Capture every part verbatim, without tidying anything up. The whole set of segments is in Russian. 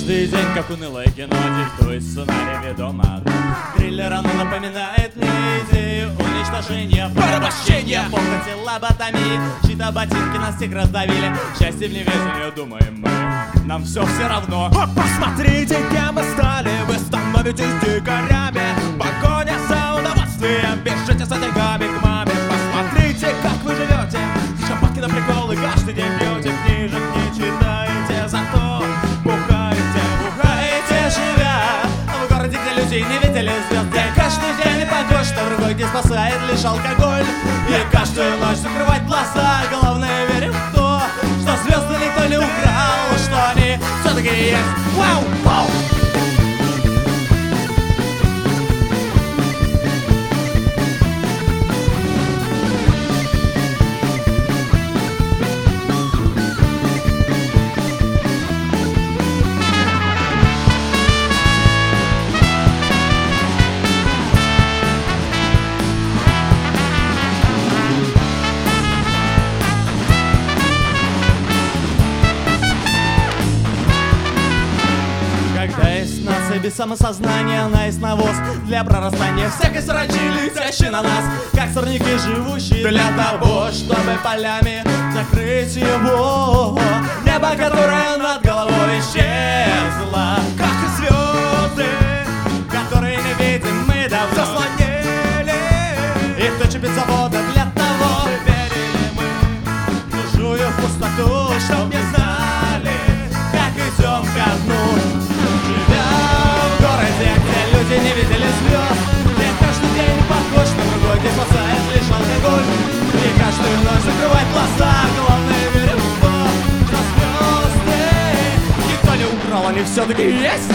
Каждый день, как унылое кино, диктует сценарий ведомо. Триллер оно напоминает мне идею уничтожения, порабощения, похоти, лоботомии. Чьи-то ботинки нас всех раздавили. Счастье в неведении, думаем мы, нам все все равно. О, посмотрите, кем мы стали. Вы становитесь дикарями. Погоня за удовольствием. Бежите за деньгами к маме. Посмотрите, как вы живете. Шапки на приколы каждый день пьете. Книжек не читаете, зато бухаете, бухаете, живя в городе, где людей не видели звезд. Где каждый день не похож на другой, где спасает лишь алкоголь. И каждую ночь закрывать глаза. Главное, верим в то, что звезды никто не украл, что они все-таки есть. Вау, вау! Когда есть нация без самосознания, она есть навоз для прорастания всякой срачи, летящей на нас, как сорняки, живущие для того, чтобы полями закрыть его небо, которое над головой исчезло, Как и звезды, которые не видим мы давно. заслонили. И кто чупит завода для того, Верили мы, чужую пустоту, чтоб не знали, как идем ко дну. Живя в городе, где люди не видели звезд, где каждый день похож на другой, где спасает лишь алкоголь. И каждую ночь закрывать глаза, главное верим в то, что звезды никто не украл, они все-таки есть.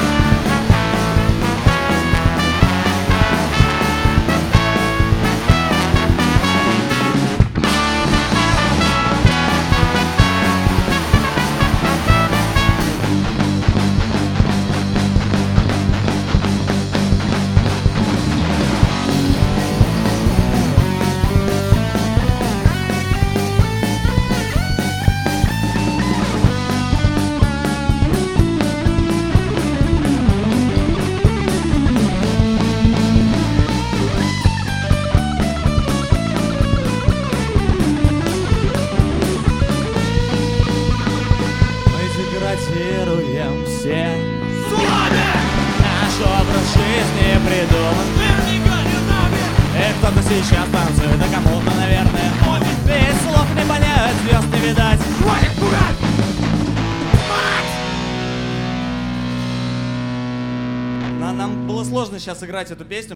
Деградируем все. Наш образ жизни придуман. И кто-то сейчас танцует, а кому-то, наверное, он. Ведь слов не понять, звезд не видать. На- Нам было сложно сейчас играть эту песню.